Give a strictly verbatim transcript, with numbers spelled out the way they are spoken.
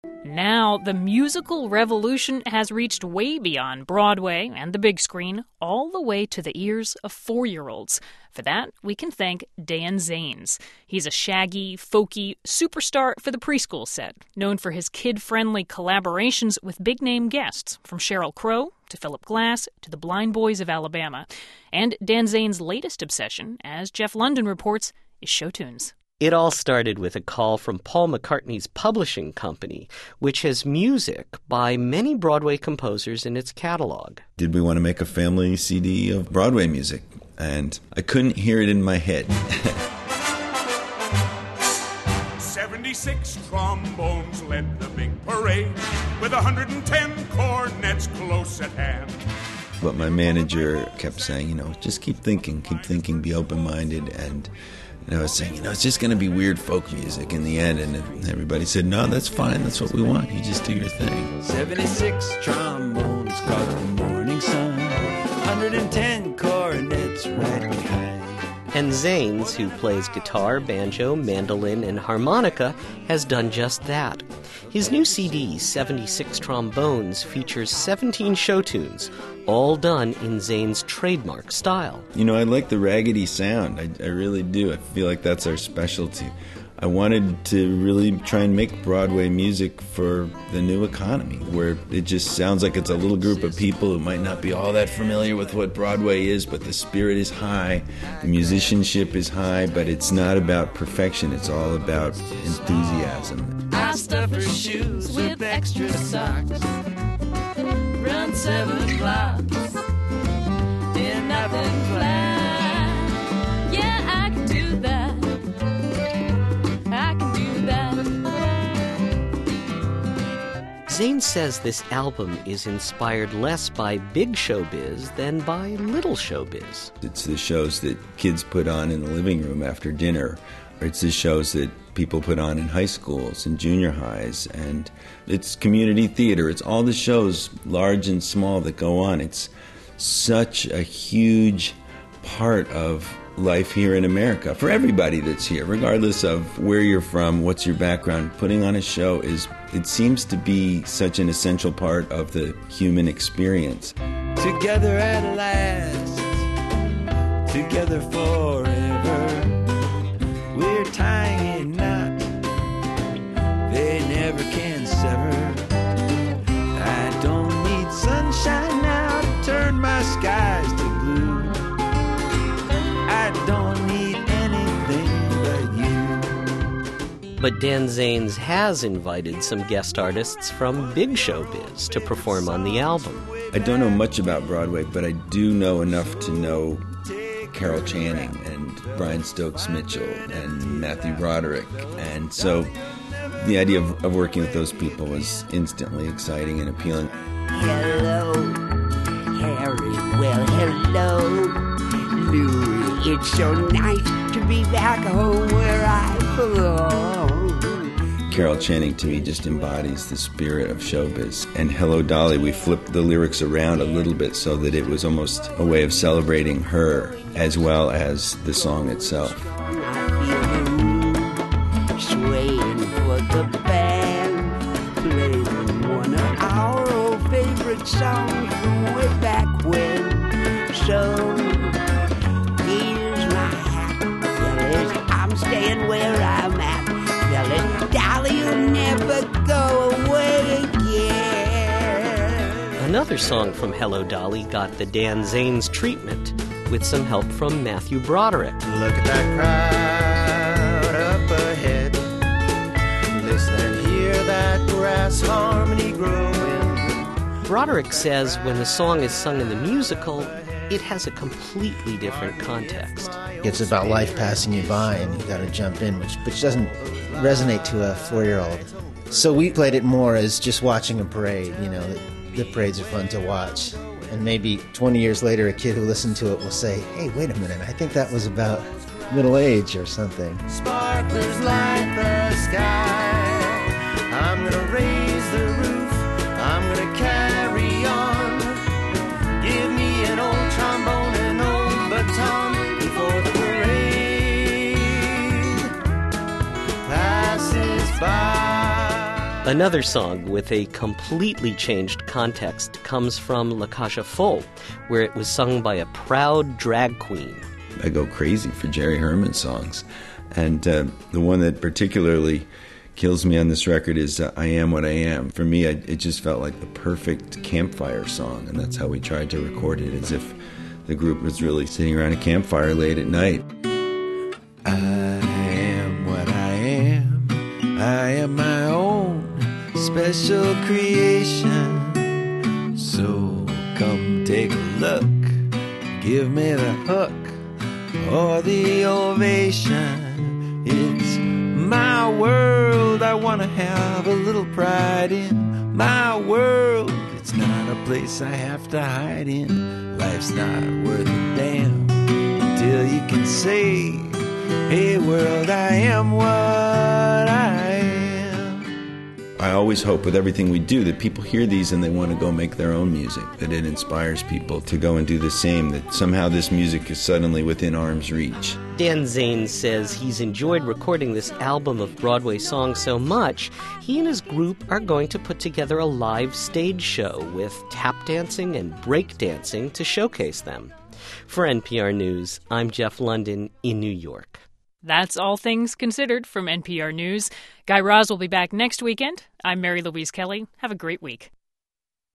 Now, the musical revolution has reached way beyond Broadway and the big screen, all the way to the ears of four-year-olds. For that, we can thank Dan Zanes. He's a shaggy, folky superstar for the preschool set, known for his kid-friendly collaborations with big-name guests, from Sheryl Crow to Philip Glass to the Blind Boys of Alabama. And Dan Zanes' latest obsession, as Jeff London reports, is show tunes. It all started with a call from Paul McCartney's publishing company, which has music by many Broadway composers in its catalog. Did we want to make a family C D of Broadway music? And I couldn't hear it in my head. seventy-six trombones led the big parade, with one hundred ten cornets close at hand. But my manager kept saying, you know, just keep thinking, keep thinking, be open-minded. And And I was saying, you know, it's just going to be weird folk music in the end. And everybody said, no, that's fine. That's what we want. You just do your thing. seventy-six trombones caught the morning sun. one hundred ten cornets right behind. And Zanes, who plays guitar, banjo, mandolin, and harmonica, has done just that. His new C D, seventy-six Trombones, features seventeen show tunes, all done in Zanes' trademark style. You know, I like the raggedy sound. I, I really do. I feel like that's our specialty. I wanted to really try and make Broadway music for the new economy, where it just sounds like it's a little group of people who might not be all that familiar with what Broadway is, but the spirit is high, the musicianship is high, but it's not about perfection. It's all about enthusiasm. I stuff her shoes with extra socks. Run seven blocks in nothing flat. Yeah, I can do that. I can do that. Zanes says this album is inspired less by big showbiz than by little showbiz. It's the shows that kids put on in the living room after dinner, or it's the shows that people put on in high schools and junior highs, and it's community theater. It's all the shows, large and small, that go on. It's such a huge part of life here in America for everybody that's here, regardless of where you're from, what's your background. Putting on a show is, it seems to be such an essential part of the human experience. Together at last, together forever. We're tying a knot they never can sever. I don't need sunshine now to turn my skies to blue. I don't need anything but you. But Dan Zanes has invited some guest artists from big showbiz to perform on the album. I don't know much about Broadway, but I do know enough to know Carol Channing and Brian Stokes Mitchell and Matthew Broderick. And so the idea of, of working with those people was instantly exciting and appealing. Hello, Harry. Well, hello, Louie. It's so nice to be back home where I belong. Carol Channing, to me, just embodies the spirit of showbiz. And Hello, Dolly, we flipped the lyrics around a little bit so that it was almost a way of celebrating her as well as the song itself. I feel the room swaying for the band, playing one of our old favorite songs from way back when. So here's my hat, fellas, I'm staying where I'm at. Fellas, Dolly, you'll never go away again. Another song from Hello, Dolly got the Dan Zanes treatment, with some help from Matthew Broderick. look at that crowd up ahead. Listen and hear that brass harmony growing. Broderick says when the song is sung in the musical, it has a completely different context. It's about life passing you by and you gotta jump in, which which doesn't resonate to a four-year-old. So we played it more as just watching a parade, you know, the, the parades are fun to watch. And maybe twenty years later, a kid who listened to it will say, hey, wait a minute, I think that was about middle age or something. Sparklers light the sky. I'm gonna raise the roof. I'm gonna carry on. Give me an old trombone, an old baton before the parade passes by. Another song with a completely changed context comes from La Cage aux Folles, where it was sung by a proud drag queen. I go crazy for Jerry Herman songs. And uh, the one that particularly kills me on this record is uh, I Am What I Am. For me, I, it just felt like the perfect campfire song, and that's how we tried to record it, as if the group was really sitting around a campfire late at night. I am what I am. I am my own special creation. So come take a look. Give me the hook or the ovation. It's my world. I want to have a little pride in my world. It's not a place I have to hide in. Life's not worth a damn until you can say, hey world, I am what I am. I always hope with everything we do that people hear these and they want to go make their own music, that it inspires people to go and do the same, that somehow this music is suddenly within arm's reach. Dan Zanes says he's enjoyed recording this album of Broadway songs so much, he and his group are going to put together a live stage show with tap dancing and break dancing to showcase them. For N P R News, I'm Jeff London in New York. That's All Things Considered from N P R News. Guy Raz will be back next weekend. I'm Mary Louise Kelly. Have a great week.